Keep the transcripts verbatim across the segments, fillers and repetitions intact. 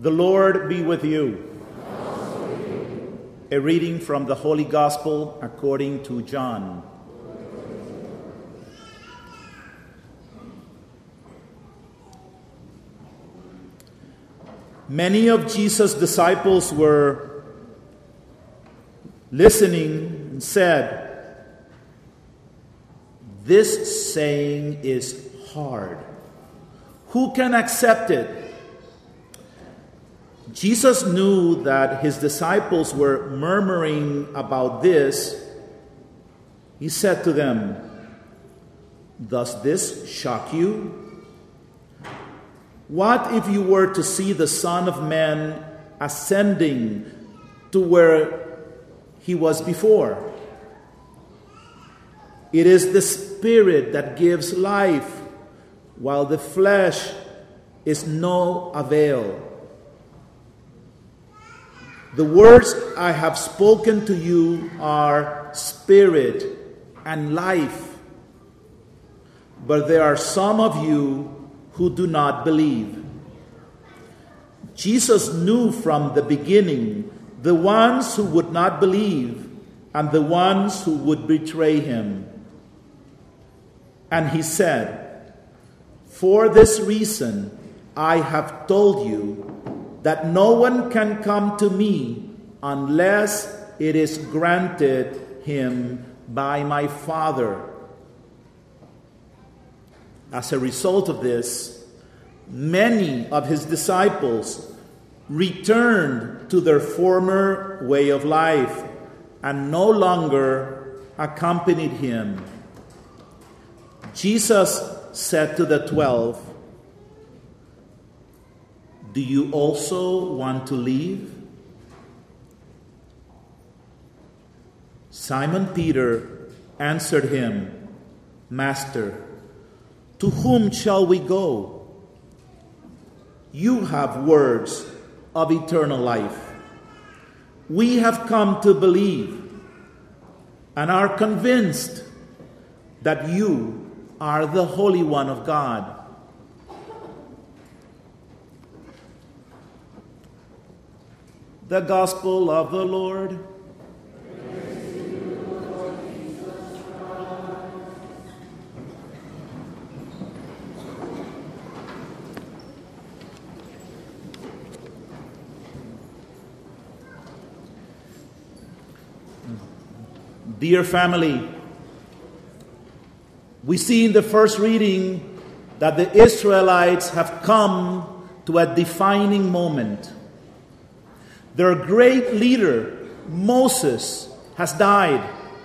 The Lord be with you. A reading from the Holy Gospel according to John. Many of Jesus' disciples were listening and said, "This saying is hard. Who can accept it?" Jesus knew that his disciples were murmuring about this. He said to them, "Does this shock you? What if you were to see the Son of Man ascending to where he was before? It is the Spirit that gives life, while the flesh is no avail. The words I have spoken to you are spirit and life, but there are some of you who do not believe." Jesus knew from the beginning the ones who would not believe and the ones who would betray him. And he said, "For this reason I have told you that no one can come to me unless it is granted him by my Father." As a result of this, many of his disciples returned to their former way of life and no longer accompanied him. Jesus said to the twelve, "Do you also want to leave?" Simon Peter answered him, "Master, to whom shall we go? You have words of eternal life. We have come to believe and are convinced that you are the Holy One of God." The Gospel of the Lord. Dear family, we see in the first reading that the Israelites have come to a defining moment. Their great leader, Moses, has died.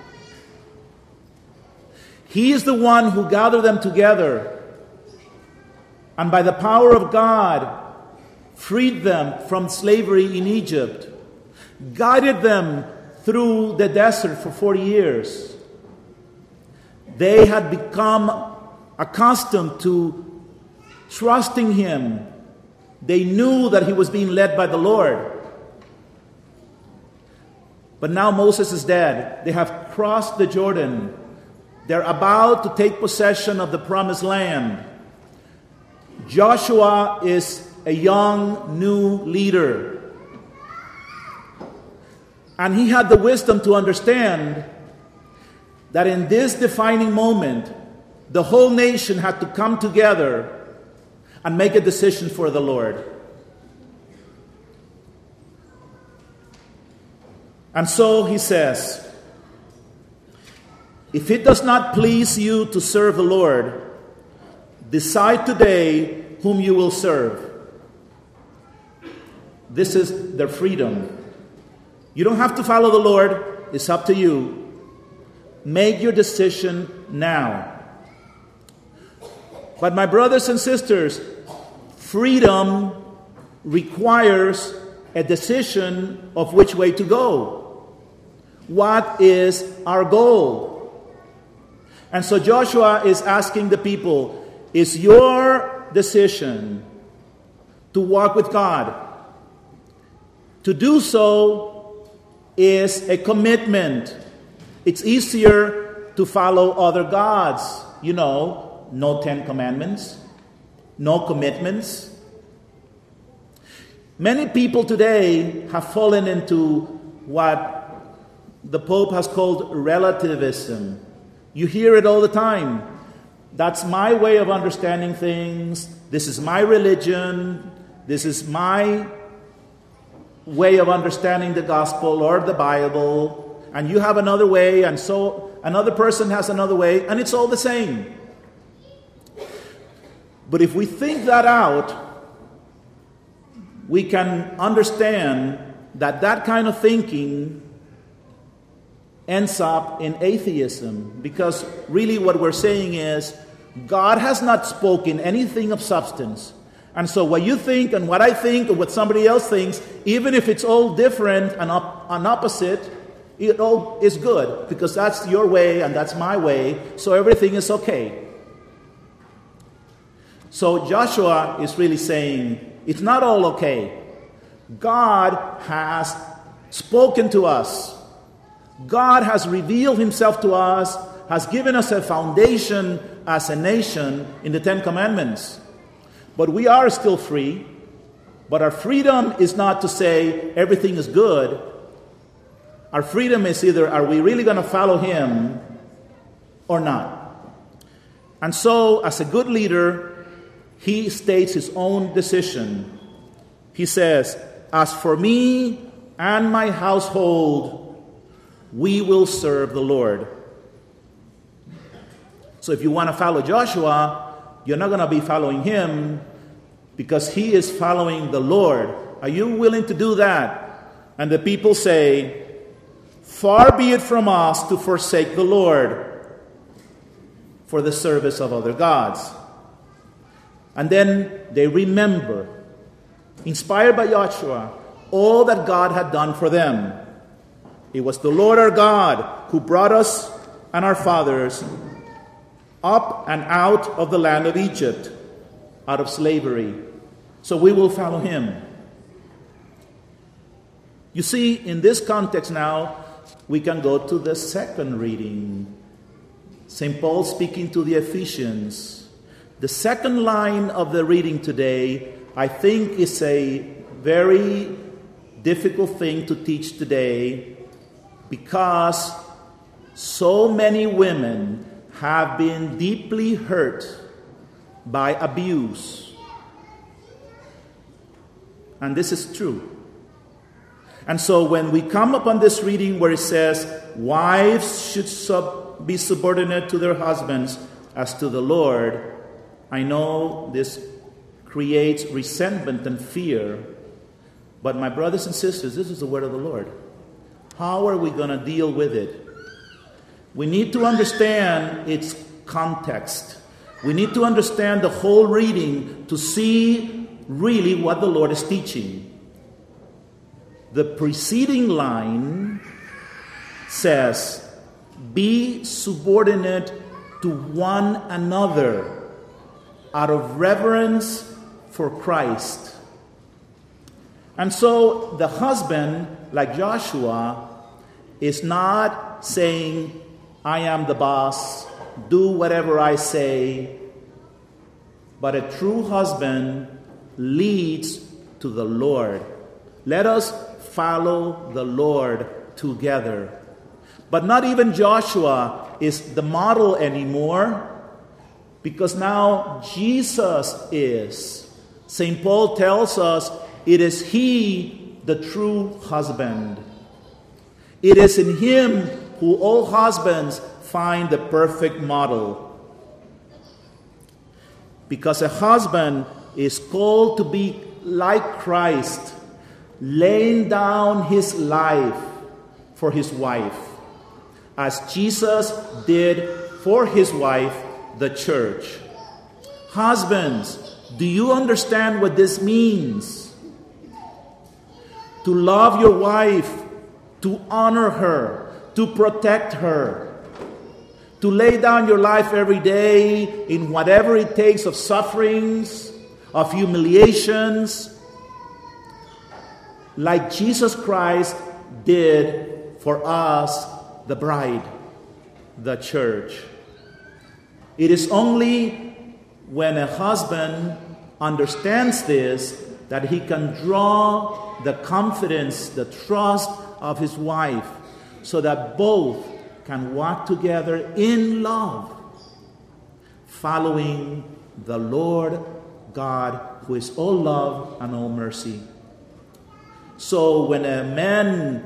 He is the one who gathered them together and by the power of God freed them from slavery in Egypt, guided them through the desert for forty years. They had become accustomed to trusting him. They knew that he was being led by the Lord. But now Moses is dead. They have crossed the Jordan. They're about to take possession of the promised land. Joshua is a young, new leader. And he had the wisdom to understand that in this defining moment, the whole nation had to come together and make a decision for the Lord. And so he says, "If it does not please you to serve the Lord, decide today whom you will serve." This is their freedom. You don't have to follow the Lord. It's up to you. Make your decision now. But my brothers and sisters, freedom requires a decision of which way to go. What is our goal? And so Joshua is asking the people, is your decision to walk with God? To do so is a commitment. It's easier to follow other gods. You know, no Ten Commandments, no commitments. Many people today have fallen into what the Pope has called relativism. You hear it all the time. That's my way of understanding things. This is my religion. This is my way of understanding the gospel or the Bible. And you have another way, and so another person has another way, and it's all the same. But if we think that out, we can understand that that kind of thinking ends up in atheism, because really what we're saying is God has not spoken anything of substance. And so what you think and what I think and what somebody else thinks, even if it's all different and, op- and opposite, it all is good, because that's your way and that's my way, so everything is okay. So Joshua is really saying, it's not all okay. God has spoken to us. God has revealed himself to us, has given us a foundation as a nation in the Ten Commandments. But we are still free. But our freedom is not to say everything is good. Our freedom is either, are we really going to follow him or not? And so, as a good leader, he states his own decision. He says, as for me and my household, we will serve the Lord. So if you want to follow Joshua, you're not going to be following him, because he is following the Lord. Are you willing to do that? And the people say, far be it from us to forsake the Lord for the service of other gods. And then they remember, inspired by Joshua, all that God had done for them. It was the Lord our God who brought us and our fathers up and out of the land of Egypt, out of slavery. So we will follow him. You see, in this context now, we can go to the second reading. Saint Paul speaking to the Ephesians. The second line of the reading today, I think, is a very difficult thing to teach today, because so many women have been deeply hurt by abuse. And this is true. And so when we come upon this reading where it says, wives should sub- be subordinate to their husbands as to the Lord, I know this creates resentment and fear. But my brothers and sisters, this is the word of the Lord. How are we going to deal with it? We need to understand its context. We need to understand the whole reading to see really what the Lord is teaching. The preceding line says, be subordinate to one another out of reverence for Christ. And so the husband, like Joshua, is not saying, I am the boss, do whatever I say. But a true husband leads to the Lord. Let us follow the Lord together. But not even Joshua is the model anymore, because now Jesus is. Saint Paul tells us it is he, the true husband. It is in him who all husbands find the perfect model. Because a husband is called to be like Christ, laying down his life for his wife, as Jesus did for his wife, the church. Husbands, do you understand what this means? To love your wife, to honor her, to protect her, to lay down your life every day in whatever it takes of sufferings, of humiliations, like Jesus Christ did for us, the bride, the church. It is only when a husband understands this that he can draw the confidence, the trust of his wife, so that both can walk together in love, following the Lord God, who is all love and all mercy. So when a man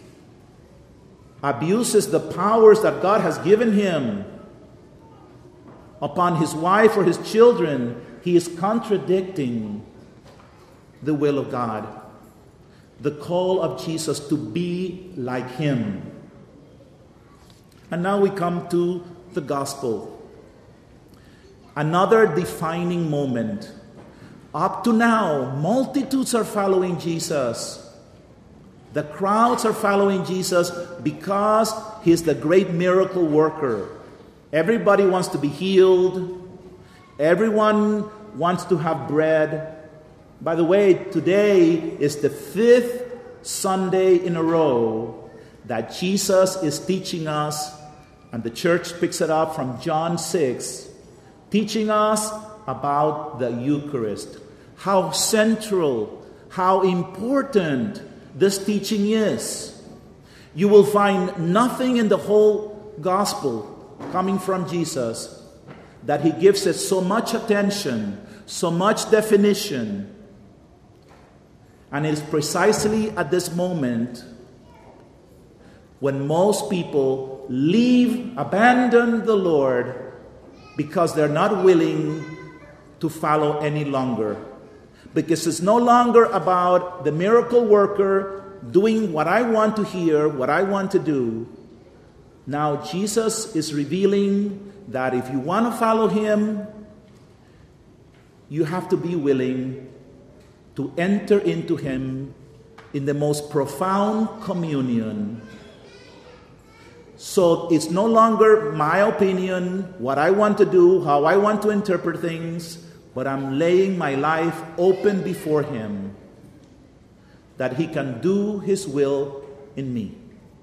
abuses the powers that God has given him upon his wife or his children, he is contradicting the will of God, the call of Jesus to be like him. And now we come to the gospel. Another defining moment. Up to now, multitudes are following Jesus. The crowds are following Jesus because he's the great miracle worker. Everybody wants to be healed. Everyone wants to have bread. By the way, today is the fifth Sunday in a row that Jesus is teaching us, and the church picks it up from John six, teaching us about the Eucharist. How central, how important this teaching is. You will find nothing in the whole gospel coming from Jesus that he gives it so much attention, so much definition. And it is precisely at this moment when most people leave, abandon the Lord because they're not willing to follow any longer. Because it's no longer about the miracle worker doing what I want to hear, what I want to do. Now Jesus is revealing that if you want to follow him, you have to be willing to enter into him in the most profound communion. So it's no longer my opinion, what I want to do, how I want to interpret things, but I'm laying my life open before him that he can do his will in me.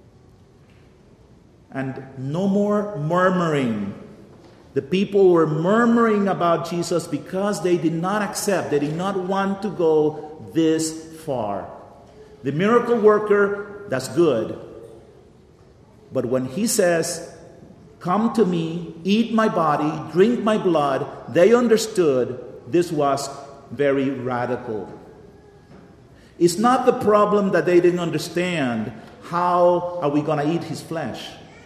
And no more murmuring. The people were murmuring about Jesus because they did not accept, they did not want to go this far. The miracle worker, that's good. But when he says, come to me, eat my body, drink my blood, they understood this was very radical. It's not the problem that they didn't understand, how are we going to eat his flesh?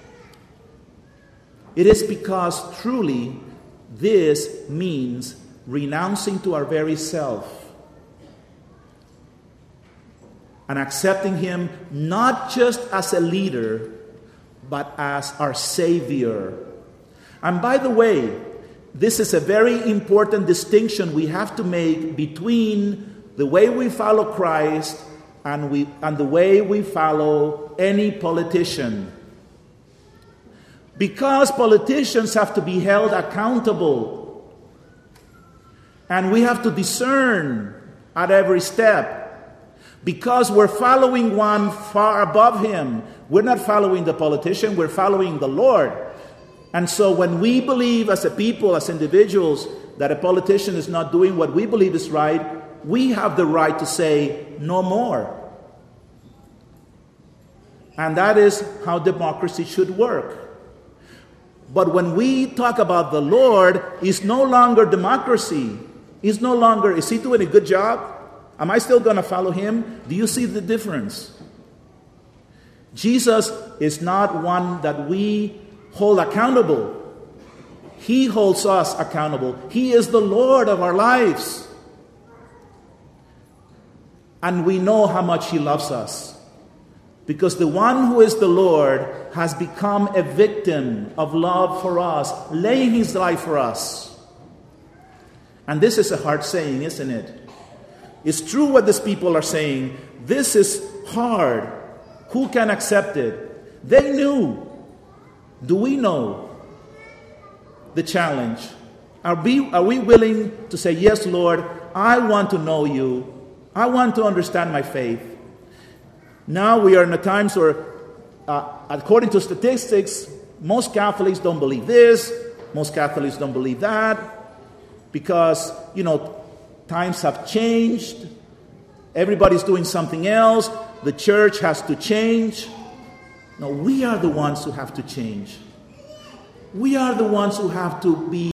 It is because truly this means renouncing to our very self and accepting him not just as a leader, but as our Savior. And by the way, this is a very important distinction we have to make between the way we follow Christ and, we, and the way we follow any politician. Because politicians have to be held accountable, and we have to discern at every step. Because we're following one far above him. We're not following the politician, we're following the Lord. And so when we believe as a people, as individuals, that a politician is not doing what we believe is right, we have the right to say, no more. And that is how democracy should work. But when we talk about the Lord, it's no longer democracy. It's no longer, is he doing a good job? Am I still going to follow him? Do you see the difference? Jesus is not one that we hold accountable. He holds us accountable. He is the Lord of our lives. And we know how much he loves us. Because the one who is the Lord has become a victim of love for us, laying his life for us. And this is a hard saying, isn't it? It's true what these people are saying. This is hard. Who can accept it? They knew. Do we know the challenge? Are we, are we willing to say, yes, Lord, I want to know you. I want to understand my faith. Now we are in a times where, uh, according to statistics, most Catholics don't believe this, most Catholics don't believe that, because, you know, times have changed, everybody's doing something else, the church has to change. No, we are the ones who have to change. We are the ones who have to be